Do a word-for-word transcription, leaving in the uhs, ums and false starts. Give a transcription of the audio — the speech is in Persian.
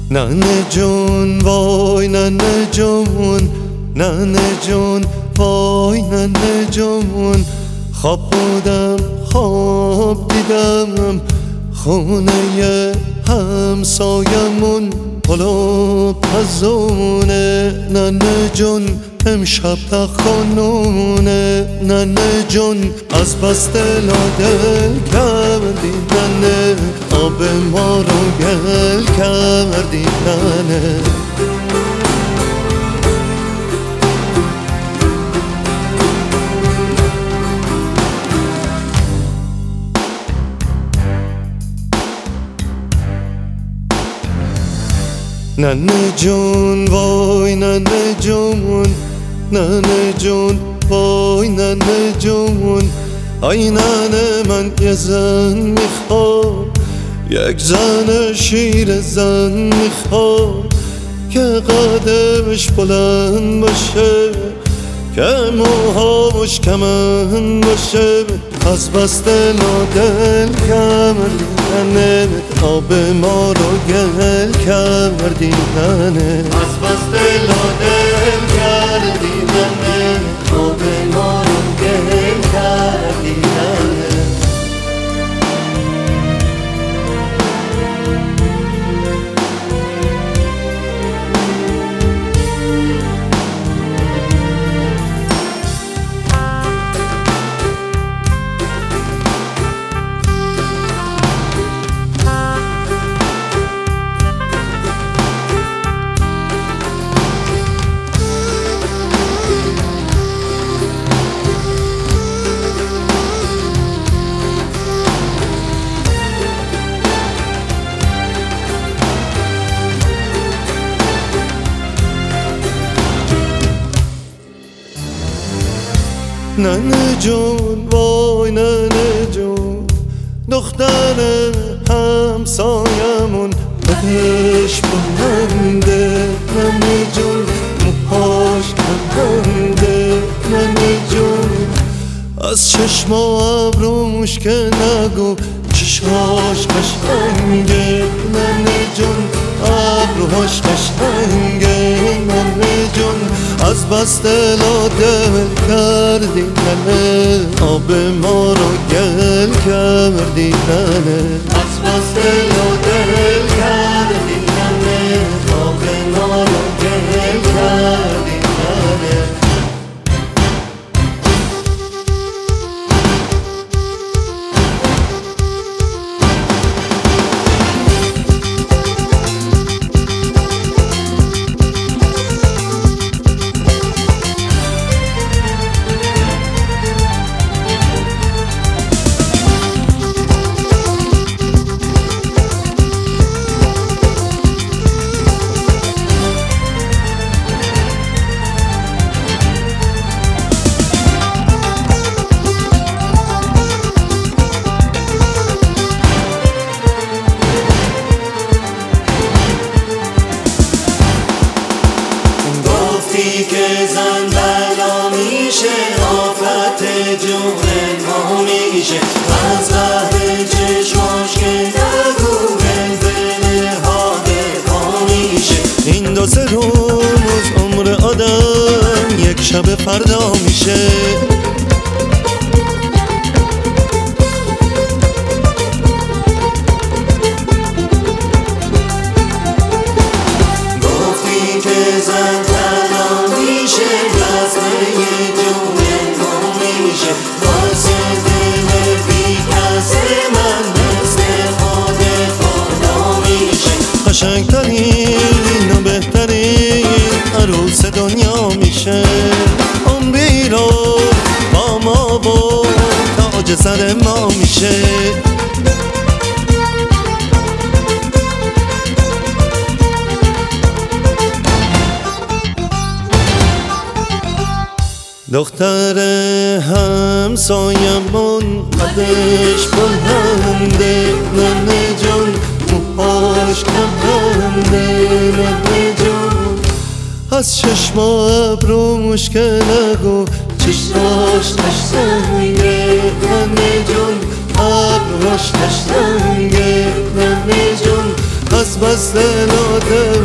ننه جون وای ننه جون، ننه جون وای ننه جون. خواب بودم خواب دیدم خونه همسایمون پلو پزونه. ننه جون امشب تخانونه. ننه جون از بس دل و دل کردی ننه، آب ما رو گل کردی ننه. ننه جون وای ننه جون، ننه جون وای ننه جون. ای ننه من یه زن میخوام، یک زن شیر زن میخوام که قدمش بلند باشه، که موهاش کمند باشه. از بس دل و دل کردی ننه، آب ما رو گل کردی ننه. از بس دل و دل کردی ننه، آب ما رو گل کردی ننه. ننه جون وای ننه جون، دختر همسایمون بدش بلنده. ننه جون موهاش کمنده. ننه جون از چشم و ابروش که نگو چشاش قشنگه. ننه جون ابروهاش قشنگه. ننه جون از بس دل و دل کردی ننه، آب ما رو گل کردی ننه. از بس دل و دل کردی ننه، آب ما رو گل کردی ننه. که زن بلا میشه، آفت جون ما میشه. از قهر چشماش که نگو بلبل حال ما میشه. این دو سه روز عمر آدم یک شب فردا میشه. گفتی که زن قشنگترین و بهترین عروس دنیا میشه. عمری رو با ما و تاج سر ما میشه. دختر همسایمون قدش بلنده. ننه جون موهاش کمنده. ننه جون از چشم و ابروش که نگو چشماش قشنگه. ننه جون ابروش قشنگه. ننه جون از بس دل و داره